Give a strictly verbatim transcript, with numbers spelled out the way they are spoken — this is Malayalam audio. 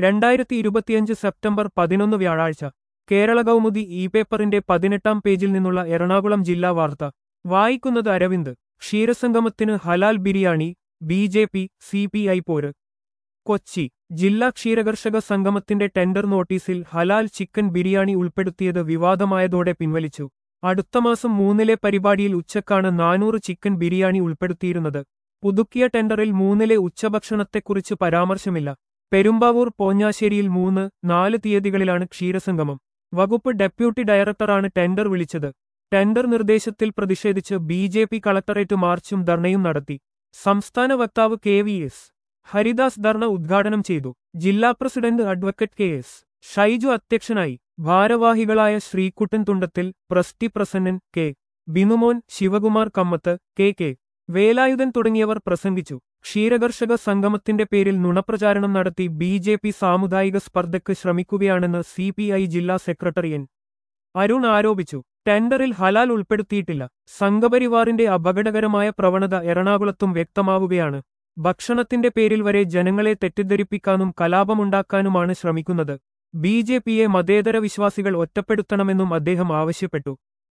രണ്ടായിരത്തി ഇരുപത്തിയഞ്ച് സെപ്റ്റംബർ പതിനൊന്ന് വ്യാഴാഴ്ച കേരള കൗമുദി ഇ പേപ്പറിന്റെ പതിനെട്ടാം പേജിൽ നിന്നുള്ള എറണാകുളം ജില്ലാ വാർത്ത വായിക്കുന്നത് അരവിന്ദ്. ക്ഷീരസംഗമത്തിന് ഹലാൽ biryani, B J P C P I പോര്. കൊച്ചി ജില്ലാ ക്ഷീരകർഷക സംഗമത്തിന്റെ ടെൻഡർ നോട്ടീസിൽ ഹലാൽ ചിക്കൻ ബിരിയാണി ഉൾപ്പെടുത്തിയത് വിവാദമായതോടെ പിൻവലിച്ചു. അടുത്ത മാസം മൂന്നിലെ പരിപാടിയിൽ ഉച്ചക്കാണ് നാനൂറ് ചിക്കൻ ബിരിയാണി ഉൾപ്പെടുത്തിയിരുന്നത്. പുതുക്കിയ ടെൻഡറിൽ മൂന്നിലെ ഉച്ചഭക്ഷണത്തെക്കുറിച്ച് പരാമർശമില്ല. പെരുമ്പാവൂർ പോഞ്ഞാശ്ശേരിയിൽ മൂന്ന്, നാല് തീയതികളിലാണ് ക്ഷീരസംഗമം. വകുപ്പ് ഡെപ്യൂട്ടി ഡയറക്ടറാണ് ടെൻഡർ വിളിച്ചത്. ടെൻഡർ നിർദ്ദേശത്തിൽ പ്രതിഷേധിച്ച് ബി ജെ പി കളക്ടറേറ്റ് മാർച്ചും ധർണയും നടത്തി. സംസ്ഥാന വക്താവ് കെ വി എസ് ഹരിദാസ് ധർണ ഉദ്ഘാടനം ചെയ്തു. ജില്ലാ president advocate K S Shaiju അധ്യക്ഷനായി. ഭാരവാഹികളായ ശ്രീകുട്ടൻ തുണ്ടത്തിൽ, പ്രസ്റ്റി Prasannan, K Binumon, Sivakumar Kammath, K K Velayudhan തുടങ്ങിയവർ പ്രസംഗിച്ചു. ക്ഷീരകർഷക സംഗമത്തിന്റെ പേരിൽ നുണപ്രചാരണം നടത്തി ബി ജെ പി സാമുദായിക സ്പർദ്ധയ്ക്ക് ശ്രമിക്കുകയാണെന്ന് സി പി ഐ ജില്ലാ സെക്രട്ടറി എൻ അരുൺ ആരോപിച്ചു. ടെൻഡറിൽ ഹലാൽ ഉൾപ്പെടുത്തിയിട്ടില്ല. സംഘപരിവാറിന്റെ അപകടകരമായ പ്രവണത എറണാകുളത്തും വ്യക്തമാവുകയാണ്. ഭക്ഷണത്തിന്റെ പേരിൽ വരെ ജനങ്ങളെ തെറ്റിദ്ധരിപ്പിക്കാനും കലാപമുണ്ടാക്കാനുമാണ് ശ്രമിക്കുന്നത്. ബി ജെ പിയെ മതേതര വിശ്വാസികൾ ഒറ്റപ്പെടുത്തണമെന്നും അദ്ദേഹം ആവശ്യപ്പെട്ടു.